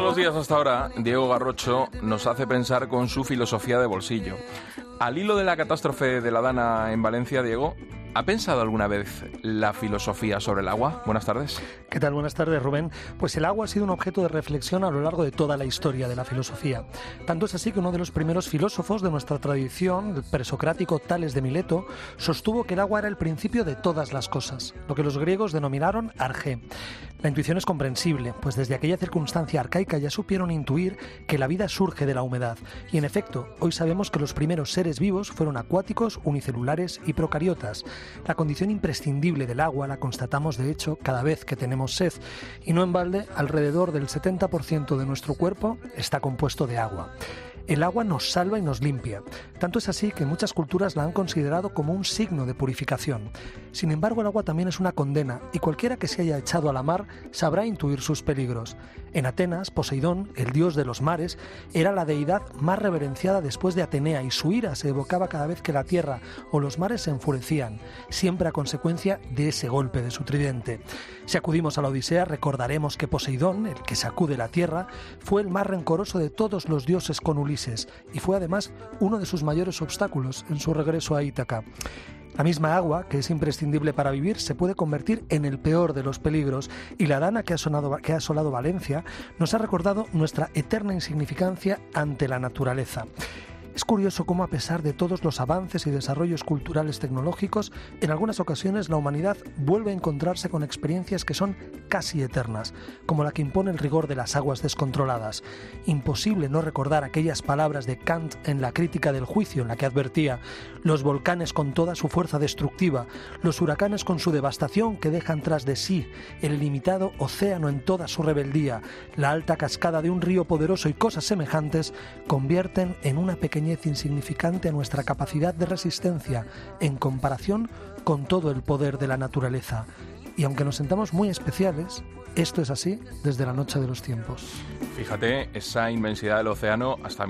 los días hasta ahora, Diego Garrocho nos hace pensar con su filosofía de bolsillo. Al hilo de la catástrofe de la Dana en Valencia, Diego, ¿ha pensado alguna vez la filosofía sobre el agua? Buenas tardes. ¿Qué tal? Buenas tardes, Rubén. Pues el agua ha sido un objeto de reflexión a lo largo de toda la historia de la filosofía. Tanto es así que uno de los primeros filósofos de nuestra tradición, el presocrático Tales de Mileto, sostuvo que el agua era el principio de todas las cosas, lo que los griegos denominaron argé. La intuición es comprensible, pues desde aquella circunstancia arcaica ya supieron intuir que la vida surge de la humedad. Y en efecto, hoy sabemos que los primeros seres vivos fueron acuáticos, unicelulares y procariotas. La condición imprescindible del agua la constatamos, de hecho, cada vez que tenemos sed. Y no en balde, alrededor del 70% de nuestro cuerpo está compuesto de agua. El agua nos salva y nos limpia. Tanto es así que muchas culturas la han considerado como un signo de purificación. Sin embargo, el agua también es una condena, y cualquiera que se haya echado a la mar sabrá intuir sus peligros. En Atenas, Poseidón, el dios de los mares, era la deidad más reverenciada después de Atenea, y su ira se evocaba cada vez que la tierra o los mares se enfurecían, siempre a consecuencia de ese golpe de su tridente. Si acudimos a la Odisea, recordaremos que Poseidón, el que sacude la tierra, fue el más rencoroso de todos los dioses con Ulises, y fue además uno de sus mayores obstáculos en su regreso a Ítaca. La misma agua, que es imprescindible para vivir, se puede convertir en el peor de los peligros, y la Dana que ha asolado Valencia nos ha recordado nuestra eterna insignificancia ante la naturaleza. Es curioso cómo, a pesar de todos los avances y desarrollos culturales tecnológicos, en algunas ocasiones la humanidad vuelve a encontrarse con experiencias que son casi eternas, como la que impone el rigor de las aguas descontroladas. Imposible no recordar aquellas palabras de Kant en la Crítica del Juicio, en la que advertía: los volcanes con toda su fuerza destructiva, los huracanes con su devastación que dejan tras de sí, el ilimitado océano en toda su rebeldía, la alta cascada de un río poderoso y cosas semejantes, convierten en una pequeñez insignificante a nuestra capacidad de resistencia en comparación con todo el poder de la naturaleza. Y aunque nos sentamos muy especiales, esto es así desde la noche de los tiempos. Fíjate, esa inmensidad del océano hasta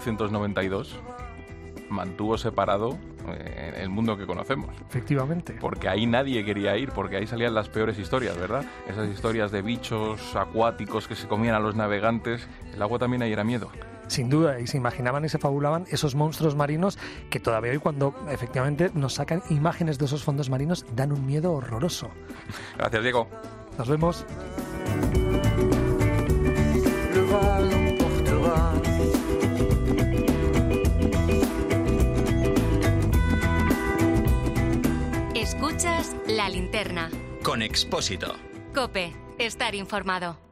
1492 mantuvo separado el mundo que conocemos. Efectivamente. Porque ahí nadie quería ir, porque ahí salían las peores historias, ¿verdad? Esas historias de bichos acuáticos que se comían a los navegantes. El agua también ahí era miedo. Sin duda, y se imaginaban y se fabulaban esos monstruos marinos que todavía hoy, cuando efectivamente nos sacan imágenes de esos fondos marinos, dan un miedo horroroso. Gracias, Diego. Nos vemos. Escuchas La Linterna. Con Expósito. COPE. Estar informado.